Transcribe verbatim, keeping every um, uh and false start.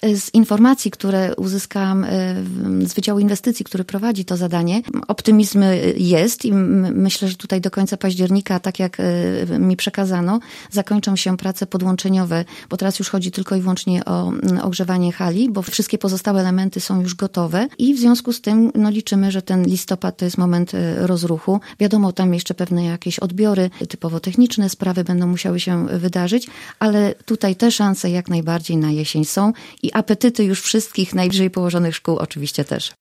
Z informacji, które uzyskałam z Wydziału Inwestycji, który prowadzi to zadanie, optymizm jest i myślę, że tutaj do końca października, tak jak mi przekazano, zakończą się prace podłączeniowe, bo teraz już chodzi tylko i wyłącznie o ogrzewanie hali, bo wszystkie pozostałe elementy są już gotowe i w związku z tym no, liczymy, że ten listopad to jest moment rozruchu. Wiadomo, tam jeszcze pewne jakieś odbiory typowo techniczne, sprawy będą musiały się wydarzyć, ale tutaj te szanse jak najbardziej na jesień są i apetyty już wszystkich najbliżej położonych szkół oczywiście też.